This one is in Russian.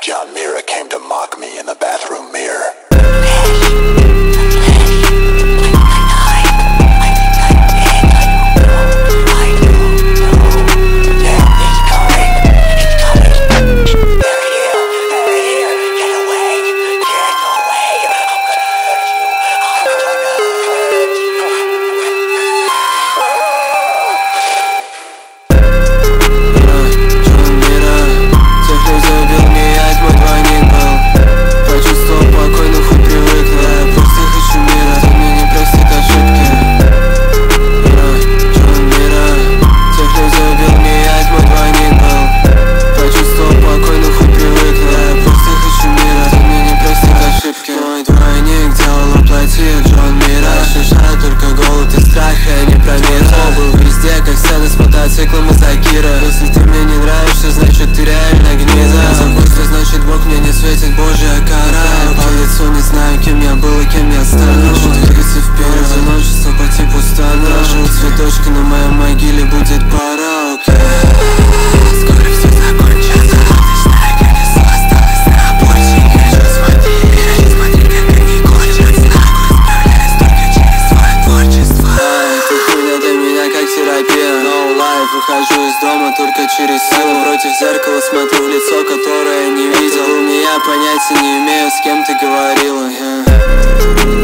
John Mira came to mock me in the bathroom mirror. Джон Мира ощущаю только голод и страх, я не про мир. Был везде, как сцены с мотоциклом из Акира. Если ты мне не нравишься, значит ты реально гнида. Забудь, что значит Бог, мне не светит Божья кара. Я по лицу не знаю, кем я был и кем я стану. Хочу двигаться вперед, одиночество по типу стана. Даже цветочки на моей могиле будет пора, окей. Скоро все закончится. Выхожу из дома только через силу. Против зеркала смотрю в лицо, которое не видел. Я понятия не имею, с кем ты говорила.